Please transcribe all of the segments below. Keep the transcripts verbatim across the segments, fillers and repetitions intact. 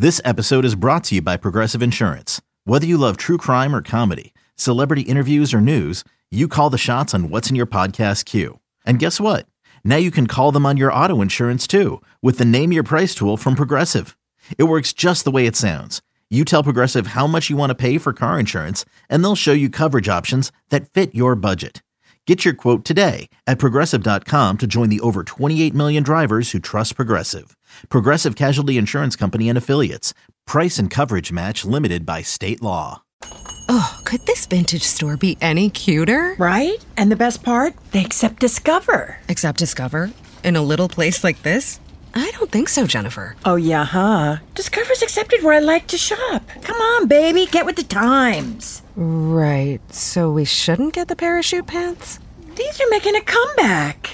This episode is brought to you by Progressive Insurance. Whether you love true crime or comedy, celebrity interviews or news, you call the shots on what's in your podcast queue. And guess what? Now you can call them on your auto insurance too with the Name Your Price tool from Progressive. It works just the way it sounds. You tell Progressive how much you want to pay for car insurance, and they'll show you coverage options that fit your budget. Get your quote today at Progressive dot com to join the over twenty-eight million drivers who trust Progressive. Progressive Casualty Insurance Company and Affiliates. Price and coverage match limited by state law. Oh, could this vintage store be any cuter? Right? And the best part? They accept Discover. Accept Discover? In a little place like this? I don't think so, Jennifer. Oh, yeah, huh? Discover's accepted where I like to shop. Come on, baby, get with the times. Right, so we shouldn't get the parachute pants? These are making a comeback.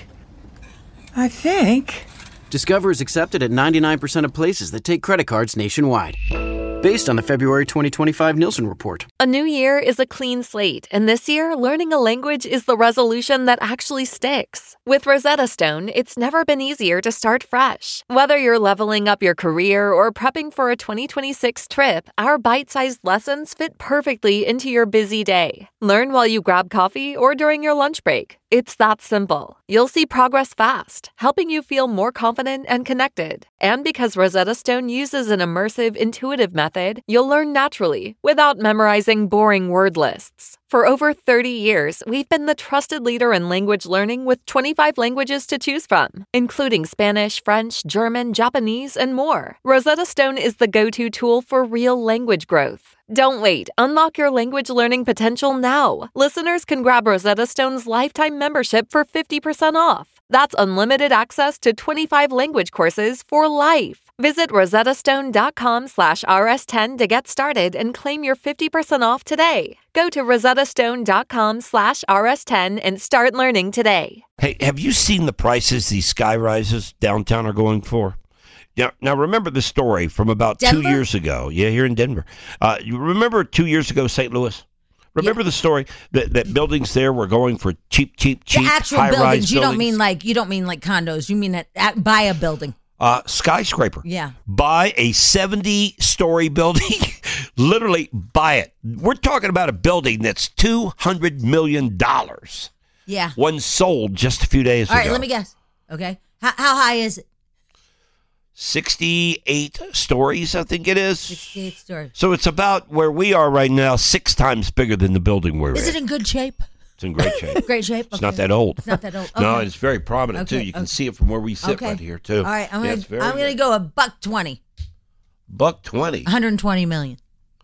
I think. Discover is accepted at ninety-nine percent of places that take credit cards nationwide. Based on the February twenty twenty-five Nielsen report. A new year is a clean slate, and this year, learning a language is the resolution that actually sticks. With Rosetta Stone, it's never been easier to start fresh. Whether you're leveling up your career or prepping for a twenty twenty-six trip, our bite-sized lessons fit perfectly into your busy day. Learn while you grab coffee or during your lunch break. It's that simple. You'll see progress fast, helping you feel more confident and connected. And because Rosetta Stone uses an immersive, intuitive method, you'll learn naturally without memorizing boring word lists. For over thirty years, we've been the trusted leader in language learning with twenty-five languages to choose from, including Spanish, French, German, Japanese, and more. Rosetta Stone is the go-to tool for real language growth. Don't wait. Unlock your language learning potential now. Listeners can grab Rosetta Stone's lifetime membership for fifty percent off. That's unlimited access to twenty-five language courses for life. Visit rosettastone.com slash rs10 to get started and claim your fifty percent off today. Go to rosettastone.com slash rs10 and start learning today. Hey, have you seen the prices these sky rises downtown are going for? Now, now remember the story from about Denver? two years ago. Yeah, here in Denver. Uh, you remember two years ago, Saint Louis? Remember yeah. the story that, that buildings there were going for cheap, cheap, cheap, the actual high-rise buildings. You buildings? don't mean like you don't mean like condos. You mean at, at, buy a building. Uh, skyscraper. Yeah. Buy a seventy-story building. Literally buy it. We're talking about a building that's two hundred million dollars. Yeah. One sold just a few days All ago. right, let me guess. Okay. How, how high is it? sixty-eight stories, I think it is. sixty-eight stories. So it's about where we are right now, six times bigger than the building we're in. Is it in good shape? It's in great shape. Great shape? It's okay. not that old. It's not that old. Okay. No, it's very prominent, okay. too. You can okay. see it from where we sit okay. right here, too. All right, I'm yeah, going I'm to go a buck twenty. Buck twenty. one hundred twenty million.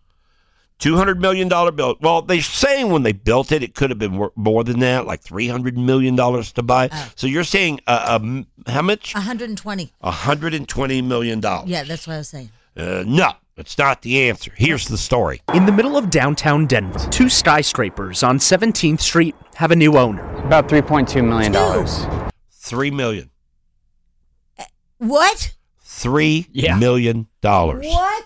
two hundred million dollars bill. Well, they're saying when they built it, it could have been more than that, like three hundred million dollars to buy. Oh. So you're saying uh, um, how much? one hundred twenty. one hundred twenty million dollars. Yeah, that's what I was saying. Uh, no, it's not the answer. Here's the story. In the middle of downtown Denver, two skyscrapers on seventeenth Street have a new owner. About three point two million dollars. Three million. Uh, what? Three yeah. million dollars. What?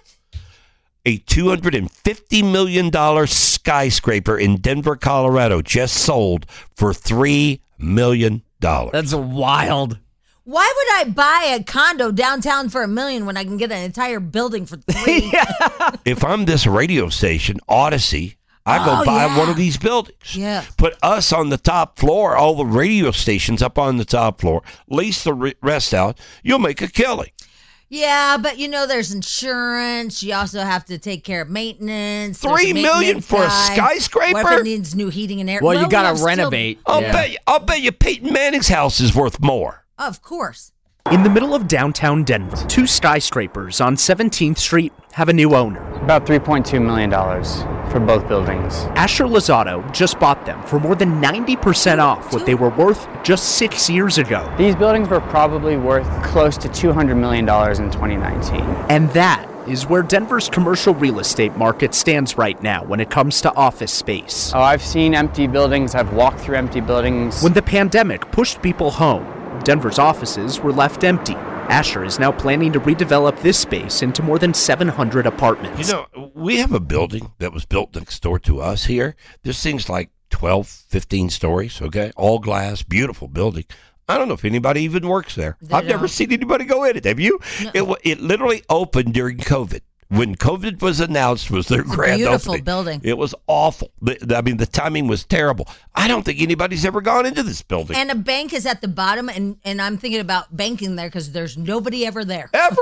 A two hundred fifty million dollars skyscraper in Denver, Colorado just sold for three million dollars. That's wild. Why would I buy a condo downtown for a million when I can get an entire building for three? yeah. If I'm this radio station, Odyssey, I go oh, buy yeah. one of these buildings. Yeah. Put us on the top floor, all the radio stations up on the top floor, lease the re- rest out. You'll make a killing. Yeah, but you know, there's insurance. You also have to take care of maintenance. Three million for a skyscraper? What if it needs new heating and air? Well, well you got to renovate. Still... I'll yeah. bet you, I'll bet you Peyton Manning's house is worth more. Of course. In the middle of downtown Denver, two skyscrapers on seventeenth Street have a new owner. About three point two million dollars for both buildings. Asher Lozado just bought them for more than ninety percent off what they were worth just six years ago. These buildings were probably worth close to two hundred million dollars in twenty nineteen. And that is where Denver's commercial real estate market stands right now when it comes to office space. Oh, I've seen empty buildings. I've walked through empty buildings. When the pandemic pushed people home, Denver's offices were left empty. Asher is now planning to redevelop this space into more than seven hundred apartments. You know, we have a building that was built next door to us here. This thing's like twelve, fifteen stories, okay? All glass, beautiful building. I don't know if anybody even works there. They I've never don't. seen anybody go in it. Have you? No. It wa- it literally opened during COVID. When COVID was announced, was their It's a grand beautiful opening. building. It was awful. The- the- I mean, the timing was terrible. I don't think anybody's ever gone into this building. And a bank is at the bottom, and, and I'm thinking about banking there because there's nobody ever there. Ever.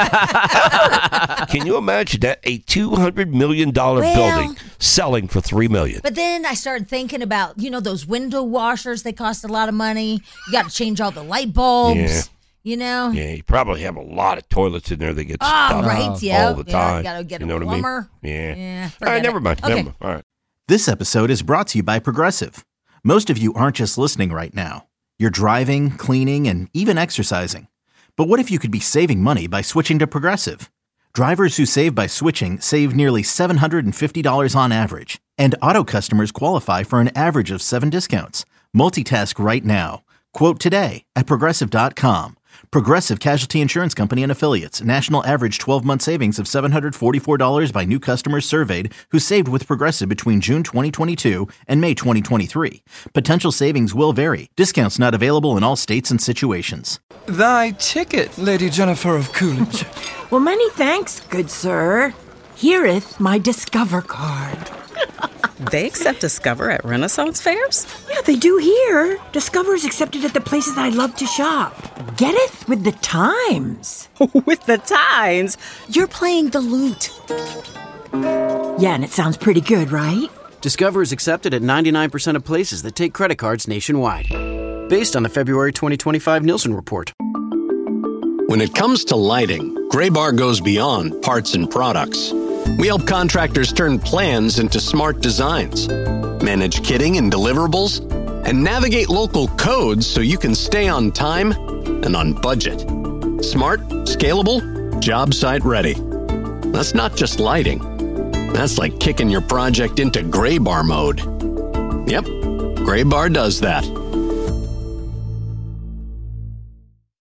Can you imagine that? A two hundred million dollars Well- building selling for three million dollars. But then I started thinking about, you know, those window washers, they cost a lot of money. You got to change all the light bulbs, Yeah. you know? Yeah, you probably have a lot of toilets in there that get Oh, stuck right, yeah. all the Yeah, time. you gotta get you a know what plumber. I mean? Yeah. Yeah, All forget right, never it. mind. Okay. Never mind. All right. This episode is brought to you by Progressive. Most of you aren't just listening right now. You're driving, cleaning, and even exercising. But what if you could be saving money by switching to Progressive? Drivers who save by switching save nearly seven hundred fifty dollars on average. And auto customers qualify for an average of seven discounts. Multitask right now. Quote today at Progressive dot com. Progressive Casualty Insurance Company and Affiliates. National average twelve-month savings of seven hundred forty-four dollars by new customers surveyed who saved with Progressive between June twenty twenty-two and May twenty twenty-three. Potential savings will vary. Discounts not available in all states and situations. Thy ticket, Lady Jennifer of Coolidge. Well, many thanks, good sir. Hereeth my Discover card. They accept Discover at Renaissance fairs? Yeah, they do here. Discover is accepted at the places I love to shop. Getteth with the times. With the times? You're playing the lute. Yeah, and it sounds pretty good, right? Discover is accepted at ninety-nine percent of places that take credit cards nationwide. Based on the February twenty twenty-five Nielsen report. When it comes to lighting, Graybar goes beyond parts and products. We help contractors turn plans into smart designs, manage kitting and deliverables, and navigate local codes so you can stay on time and on budget. Smart, scalable, job site ready. That's not just lighting. That's like kicking your project into Graybar mode. Yep, Graybar does that.